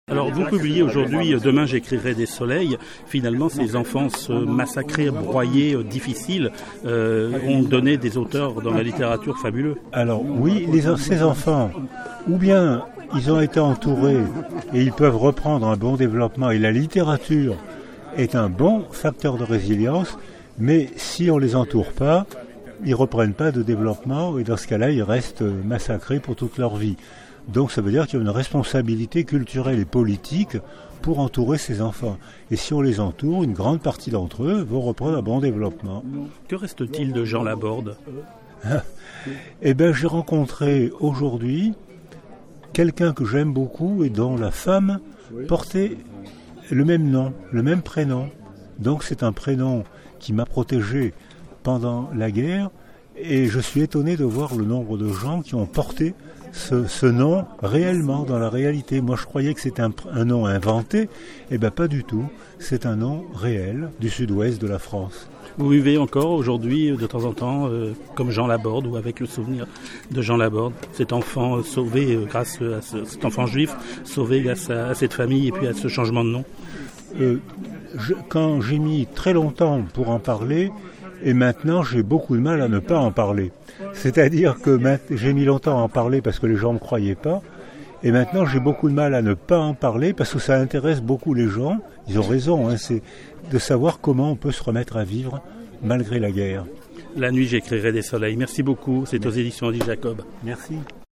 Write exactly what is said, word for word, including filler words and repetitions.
Alors vous publiez aujourd'hui « Demain j'écrirai des soleils ». Finalement, ces enfances massacrées, broyées, difficiles euh, ont donné des auteurs dans la littérature fabuleux. Alors oui, les, ces enfants, ou bien ils ont été entourés et ils peuvent reprendre un bon développement, et la littérature est un bon facteur de résilience, mais si on ne les entoure pas, ils ne reprennent pas de développement, et dans ce cas-là, ils restent massacrés pour toute leur vie. Donc ça veut dire qu'il y a une responsabilité culturelle et politique pour entourer ces enfants. Et si on les entoure, une grande partie d'entre eux vont reprendre un bon développement. Que reste-t-il de Jean Laborde ? Eh bien, j'ai rencontré aujourd'hui quelqu'un que j'aime beaucoup et dont la femme portait le même nom, le même prénom. Donc c'est un prénom qui m'a protégé pendant la guerre, et je suis étonné de voir le nombre de gens qui ont porté ce, ce nom réellement, dans la réalité. Moi je croyais que c'était un, un nom inventé, et bien pas du tout, c'est un nom réel du sud-ouest de la France. Vous vivez encore aujourd'hui, de temps en temps, euh, comme Jean Laborde, ou avec le souvenir de Jean Laborde, cet enfant sauvé euh, grâce à ce, cet enfant juif, sauvé grâce à, à cette famille et puis à ce changement de nom. Euh, je, quand j'ai mis très longtemps pour en parler, et maintenant j'ai beaucoup de mal à ne pas en parler. C'est-à-dire que j'ai mis longtemps à en parler parce que les gens ne me croyaient pas, et maintenant j'ai beaucoup de mal à ne pas en parler parce que ça intéresse beaucoup les gens. Ils ont raison, hein, c'est de savoir comment on peut se remettre à vivre malgré la guerre. La nuit j'écrirai des soleils. Merci beaucoup, c'est aux éditions Odile Jacob. Merci.